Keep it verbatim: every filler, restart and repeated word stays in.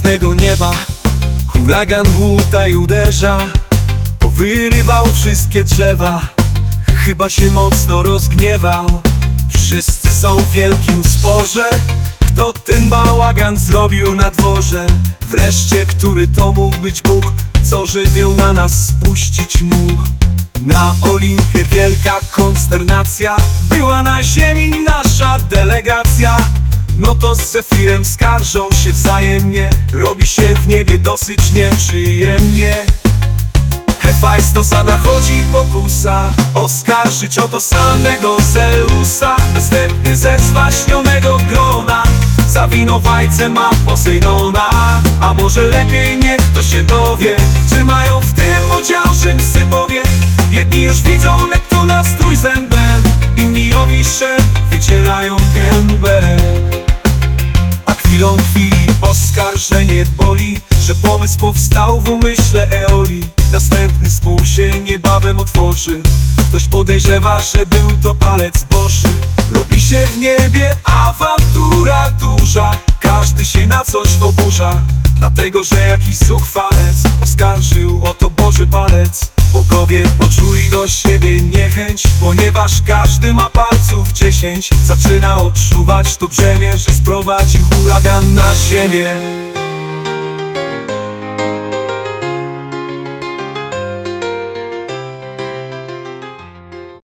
jasnego nieba huragan tutaj uderza, powyrywał wszystkie drzewa, chyba się mocno rozgniewał. Wszyscy są w wielkim sporze, kto ten bałagan zrobił na dworze. Wreszcie, który to mógł być Bóg, co żywioł na nas spuścić mógł. Na Olimpie wielka konsternacja, była na ziemi nasza delegacja. No to z Zefirem skarżą się wzajemnie, robi się w niebie dosyć nieprzyjemnie. Hefajstosa nachodzi pokusa, oskarżyć o to samego Zeusa. Następny ze zwaśnionego grona za winowajcę ma Posejdona. A może lepiej niech to się dowie, czy mają w tym udział rzymscy bowie. Jedni już widzą Neptuna z trójzębem, inni omisze wycierają gębę. A chwilą chwili oskarżenie boli, że pomysł powstał w umyśle Eoli. Następny spół się niebawem otworzy, ktoś podejrzewa, że był to palec Boży. Robi się w niebie awantura duża, każdy się na coś oburza, dlatego że jakiś zuchwalec oskarżył o to Boży palec. Bogowie poczuli do siebie niechęć, ponieważ każdy ma palców dziesięć. Zaczyna odczuwać to brzemię, że sprowadził huragan na ziemię.